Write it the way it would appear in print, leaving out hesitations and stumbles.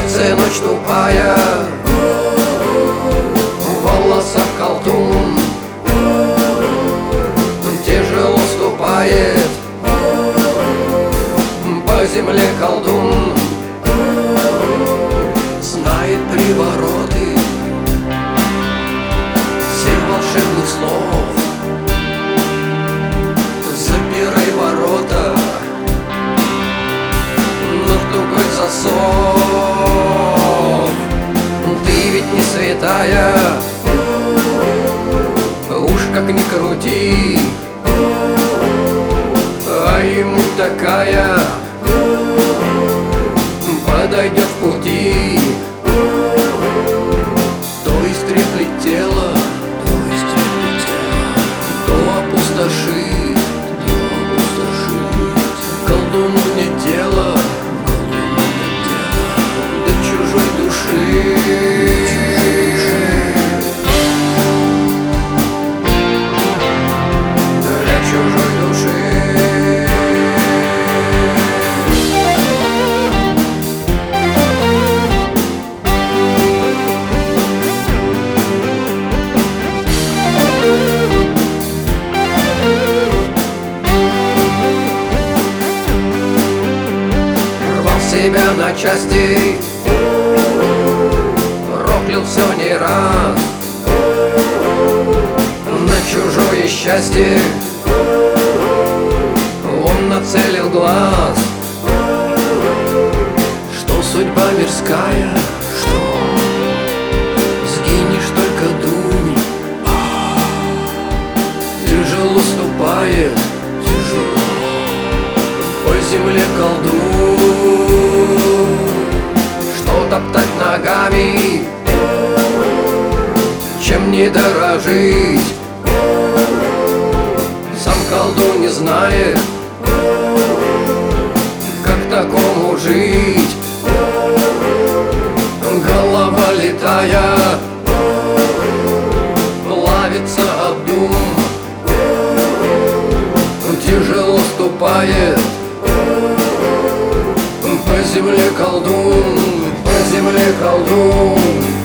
сердце ночь тупая, в волосах колдун, тяжело ступает по земле колдун. Знает привороты всех волшебных слов. Запирай ворота, но в тугой засов. Ты ведь не святая, уж как ни крути, а ему такая подойдет в пути. То истреплет тело, то опустошит, колдуну нет дела до чужой души. Для чужой души. Себя на части, проклял все не раз, на чужое счастье он нацелил глаз. Что судьба мирская, что сгинешь, только думай. Тяжело ступает, тяжело по земле колдун. Что топтать ногами, чем не дорожить? Сам колдун не знает, как такому жить. Голова летая, плавится об дум, тяжело ступает по земле колдун, по земле колдун.